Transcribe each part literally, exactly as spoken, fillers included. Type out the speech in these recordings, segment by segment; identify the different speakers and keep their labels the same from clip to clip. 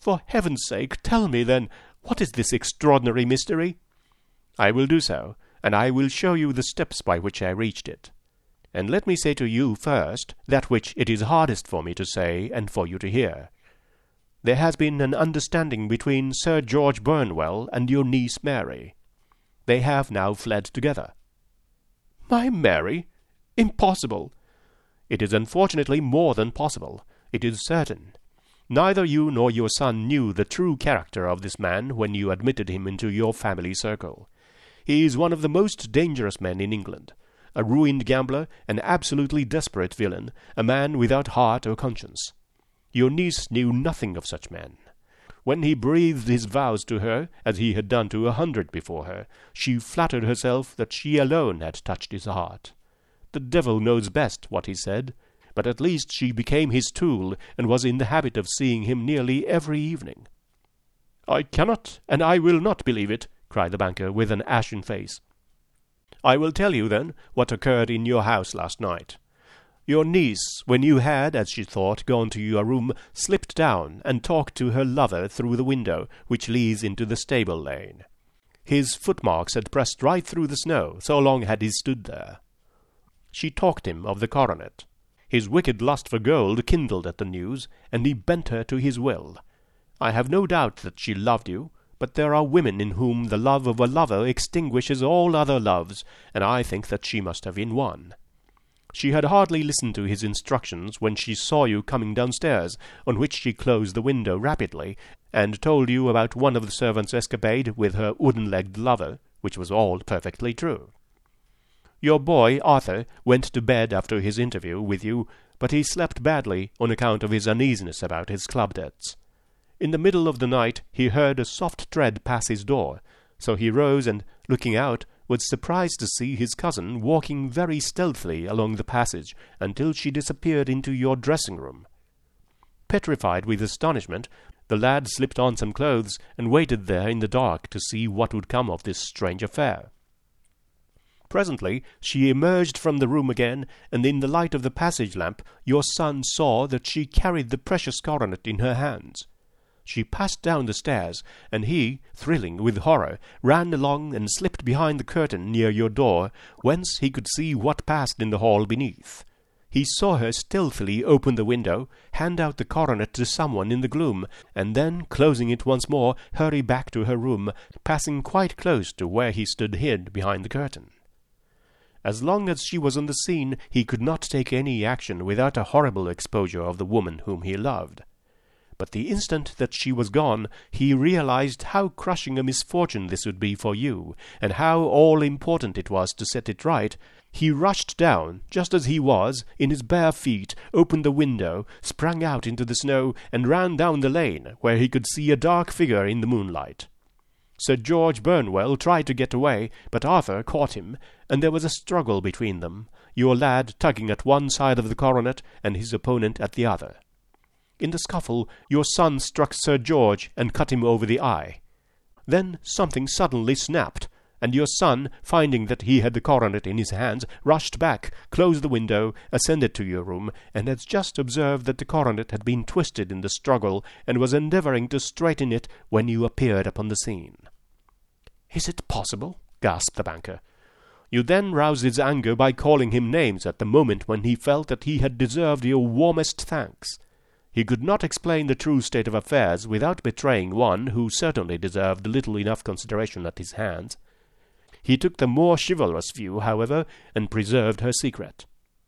Speaker 1: For heaven's sake, tell me, then, what is this extraordinary mystery?" "I will do so, and I will show you the steps by which I reached it. And let me say to you first that which it is hardest for me to say and for you to hear. There has been an understanding between Sir George Burnwell and your niece Mary. They have now fled together." "My Mary? Impossible!" "It is unfortunately more than possible. It is certain. Neither you nor your son knew the true character of this man when you admitted him into your family circle. He is one of the most dangerous men in England, a ruined gambler, an absolutely desperate villain, a man without heart or conscience. Your niece knew nothing of such men. When he breathed his vows to her, as he had done to a hundred before her, she flattered herself that she alone had touched his heart. The devil knows best what he said, but at least she became his tool, and was in the habit of seeing him nearly every evening." "I cannot, and I will not believe it," cried the banker, with an ashen face. "I will tell you, then, what occurred in your house last night. Your niece, when you had, as she thought, gone to your room, slipped down and talked to her lover through the window which leads into the stable lane. His footmarks had pressed right through the snow, so long had he stood there. She talked him of the coronet. His wicked lust for gold kindled at the news, and he bent her to his will. I have no doubt that she loved you, but there are women in whom the love of a lover extinguishes all other loves, and I think that she must have been one. She had hardly listened to his instructions when she saw you coming downstairs, on which she closed the window rapidly, and told you about one of the servants' escapade with her wooden-legged lover, which was all perfectly true. Your boy, Arthur, went to bed after his interview with you, but he slept badly on account of his uneasiness about his club debts. In the middle of the night he heard a soft tread pass his door, so he rose and, looking out, was surprised to see his cousin walking very stealthily along the passage until she disappeared into your dressing-room. Petrified with astonishment, the lad slipped on some clothes and waited there in the dark to see what would come of this strange affair. Presently she emerged from the room again, and in the light of the passage lamp your son saw that she carried the precious coronet in her hands. She passed down the stairs, and he, thrilling with horror, ran along and slipped behind the curtain near your door, whence he could see what passed in the hall beneath. He saw her stealthily open the window, hand out the coronet to someone in the gloom, and then, closing it once more, hurry back to her room, passing quite close to where he stood hid behind the curtain. As long as she was on the scene, he could not take any action without a horrible exposure of the woman whom he loved. But the instant that she was gone, he realized how crushing a misfortune this would be for you, and how all-important it was to set it right. He rushed down, just as he was, in his bare feet, opened the window, sprang out into the snow, and ran down the lane, where he could see a dark figure in the moonlight. Sir George Burnwell tried to get away, but Arthur caught him, and there was a struggle between them, your lad tugging at one side of the coronet, and his opponent at the other. In the scuffle, your son struck Sir George and cut him over the eye. Then something suddenly snapped, and your son, finding that he had the coronet in his hands, rushed back, closed the window, ascended to your room, and had just observed that the coronet had been twisted in the struggle, and was endeavouring to straighten it when you appeared upon the scene." "Is it possible?" gasped the banker. "You then roused his anger by calling him names at the moment when he felt that he had deserved your warmest thanks. He could not explain the true state of affairs without betraying one who certainly deserved little enough consideration at his hands. He took the more chivalrous view, however, and preserved her secret."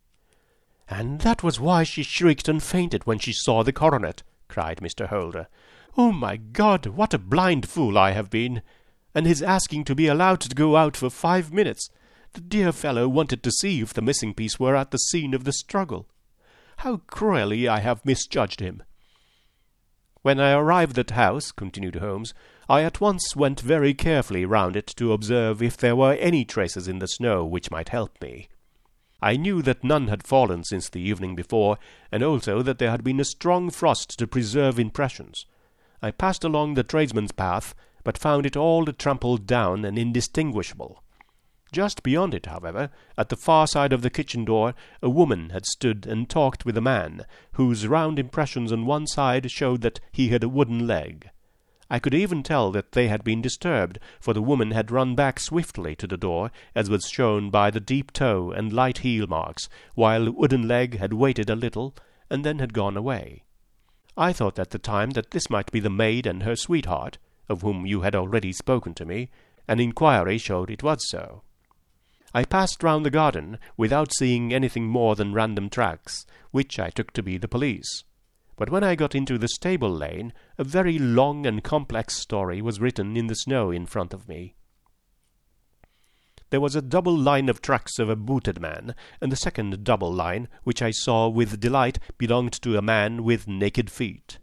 Speaker 1: "And that was why she shrieked and fainted when she saw the coronet," cried Mister Holder. "Oh, my God, what a blind fool I have been! And his asking to be allowed to go out for five minutes! The dear fellow wanted to see if the missing piece were at the scene of the struggle. How cruelly I have misjudged him!" "When I arrived at the house," continued Holmes, "I at once went very carefully round it to observe if there were any traces in the snow which might help me. I knew that none had fallen since the evening before, and also that there had been a strong frost to preserve impressions. I passed along the tradesman's path, but found it all trampled down and indistinguishable. Just beyond it, however, at the far side of the kitchen door, a woman had stood and talked with a man, whose round impressions on one side showed that he had a wooden leg. I could even tell that they had been disturbed, for the woman had run back swiftly to the door, as was shown by the deep toe and light heel marks, while Wooden Leg had waited a little, and then had gone away. I thought at the time that this might be the maid and her sweetheart, of whom you had already spoken to me, and inquiry showed it was so. I passed round the garden without seeing anything more than random tracks, which I took to be the police. But when I got into the stable lane, a very long and complex story was written in the snow in front of me. There was a double line of tracks of a booted man, and the second double line, which I saw with delight, belonged to a man with naked feet.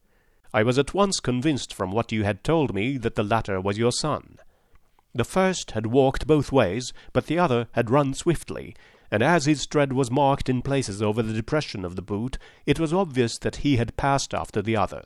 Speaker 1: I was at once convinced from what you had told me that the latter was your son. The first had walked both ways, but the other had run swiftly, and as his tread was marked in places over the depression of the boot, it was obvious that he had passed after the other.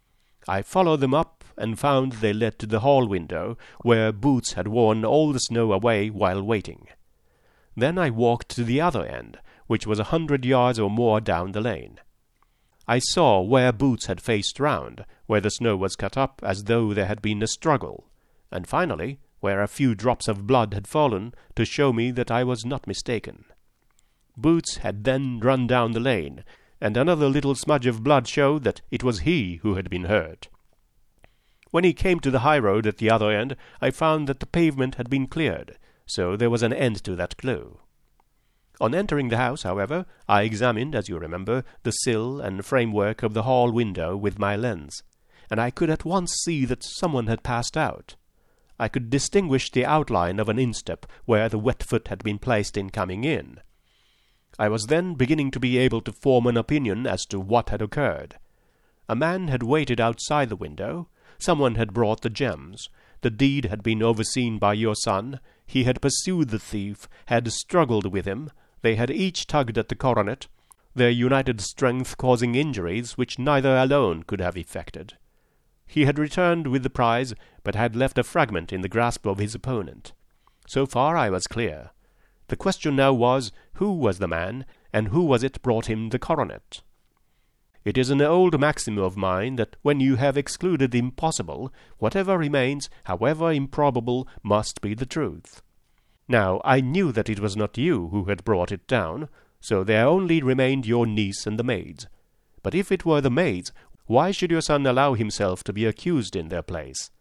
Speaker 1: I followed them up, and found they led to the hall window, where Boots had worn all the snow away while waiting. Then I walked to the other end, which was a hundred yards or more down the lane. I saw where Boots had faced round, where the snow was cut up as though there had been a struggle, and finally where a few drops of blood had fallen to show me that I was not mistaken. Boots had then run down the lane, and another little smudge of blood showed that it was he who had been hurt. When he came to the high road at the other end, I found that the pavement had been cleared, so there was an end to that clue. On entering the house, however, I examined, as you remember, the sill and framework of the hall window with my lens, and I could at once see that someone had passed out. I could distinguish the outline of an instep where the wet foot had been placed in coming in. I was then beginning to be able to form an opinion as to what had occurred. A man had waited outside the window, someone had brought the gems, the deed had been overseen by your son, he had pursued the thief, had struggled with him, they had each tugged at the coronet, their united strength causing injuries which neither alone could have effected. He had returned with the prize, but had left a fragment in the grasp of his opponent. So far I was clear. The question now was, who was the man, and who was it brought him the coronet? It is an old maxim of mine that when you have excluded the impossible, whatever remains, however improbable, must be the truth. Now, I knew that it was not you who had brought it down, so there only remained your niece and the maids. But if it were the maids, why should your son allow himself to be accused in their place?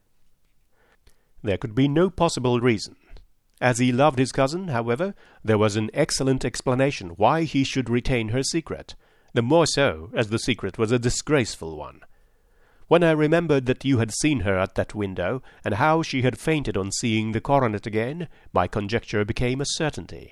Speaker 1: There could be no possible reason. As he loved his cousin, however, there was an excellent explanation why he should retain her secret, the more so as the secret was a disgraceful one. When I remembered that you had seen her at that window, and how she had fainted on seeing the coronet again, my conjecture became a certainty.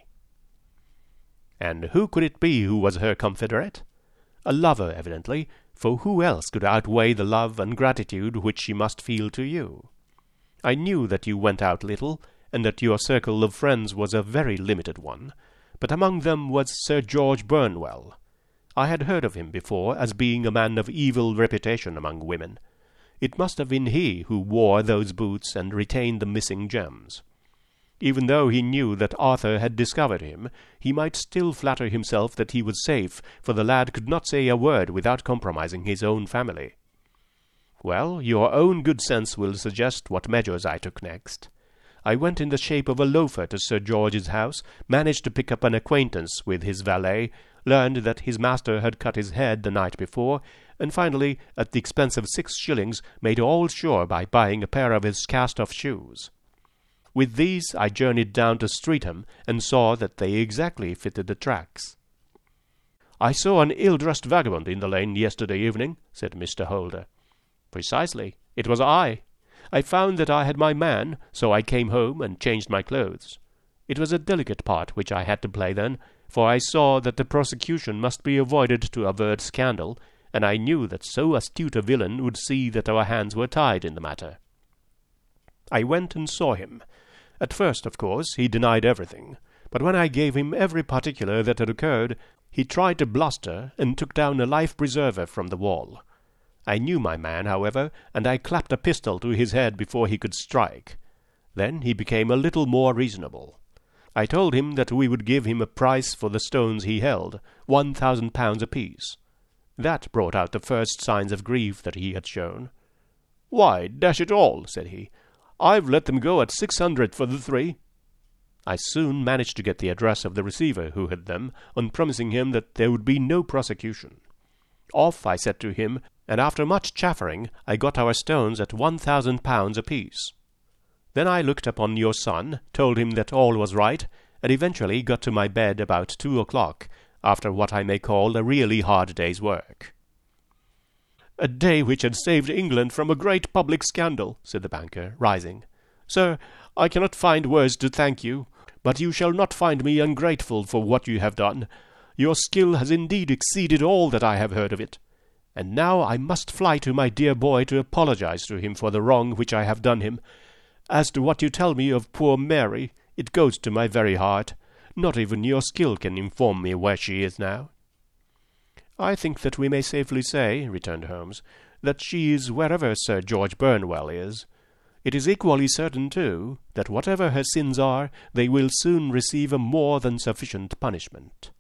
Speaker 1: And who could it be who was her confederate? A lover, evidently, for who else could outweigh the love and gratitude which she must feel to you? I knew that you went out little, and that your circle of friends was a very limited one, but among them was Sir George Burnwell. I had heard of him before as being a man of evil reputation among women. It must have been he who wore those boots and retained the missing gems. Even though he knew that Arthur had discovered him, he might still flatter himself that he was safe, for the lad could not say a word without compromising his own family. Well, your own good sense will suggest what measures I took next. I went in the shape of a loafer to Sir George's house, managed to pick up an acquaintance with his valet, learned that his master had cut his head the night before, and finally, at the expense of six shillings, made all sure by buying a pair of his cast-off shoes. With these I journeyed down to Streatham, and saw that they exactly fitted the tracks. "I saw an ill-dressed vagabond in the lane yesterday evening," said Mister Holder. "Precisely. It was I. I found that I had my man, so I came home and changed my clothes. It was a delicate part which I had to play then, for I saw that the prosecution must be avoided to avert scandal, and I knew that so astute a villain would see that our hands were tied in the matter. I went and saw him. At first, of course, he denied everything, but when I gave him every particular that had occurred, he tried to bluster and took down a life-preserver from the wall. I knew my man, however, and I clapped a pistol to his head before he could strike. Then he became a little more reasonable. I told him that we would give him a price for the stones he held, one thousand pounds apiece. That brought out the first signs of grief that he had shown. "Why, dash it all," said he, "I've let them go at six hundred for the three." I soon managed to get the address of the receiver who had them, on promising him that there would be no prosecution. Off I set to him, and after much chaffering I got our stones at one thousand pounds apiece. Then I looked upon your son, told him that all was right, and eventually got to my bed about two o'clock, after what I may call a really hard day's work. "A day which had saved England from a great public scandal," said the banker, rising. "Sir, I cannot find words to thank you, but you shall not find me ungrateful for what you have done. Your skill has indeed exceeded all that I have heard of it. And now I must fly to my dear boy to apologize to him for the wrong which I have done him. As to what you tell me of poor Mary, it goes to my very heart. Not even your skill can inform me where she is now." "I think that we may safely say," returned Holmes, "that she is wherever Sir George Burnwell is. It is equally certain, too, that whatever her sins are, they will soon receive a more than sufficient punishment."